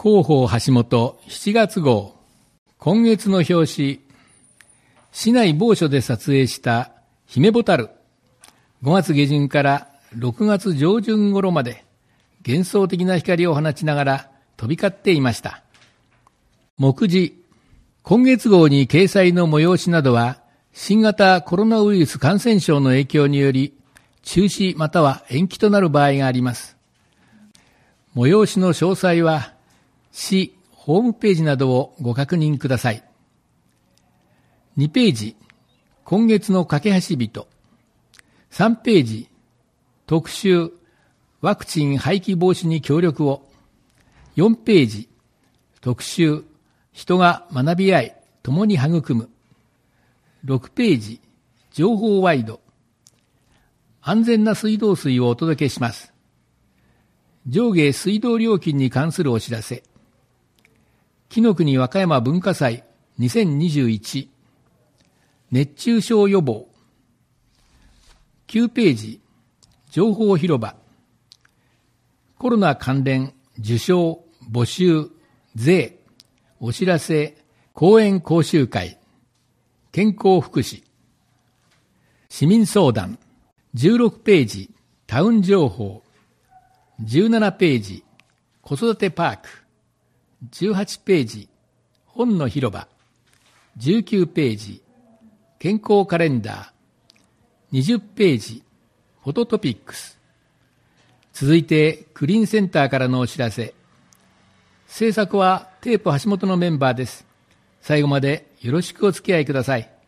広報橋本7月号。今月の表紙、市内某所で撮影したヒメボタル。5月下旬から6月上旬頃まで幻想的な光を放ちながら飛び交っていました。目次、今月号に掲載の催しなどは新型コロナウイルス感染症の影響により中止または延期となる場合があります。催しの詳細は市ホームページなどをご確認ください。2ページ、今月の架け橋人。3ページ、特集、ワクチン廃棄防止に協力を。4ページ、特集、人が学び合い、共に育む。6ページ、情報ワイド。安全な水道水をお届けします。上下水道料金に関するお知らせ。紀の国和歌山文化祭2021。熱中症予防。9ページ、情報広場。コロナ関連、受賞、募集、税、お知らせ、講演講習会、健康福祉。市民相談。16ページ、タウン情報。17ページ、子育てパーク。18ページ、本の広場。19ページ、健康カレンダー。20ページ、フォトトピックス。続いて、クリーンセンターからのお知らせ。制作はテープ橋本のメンバーです。最後までよろしくお付き合いください。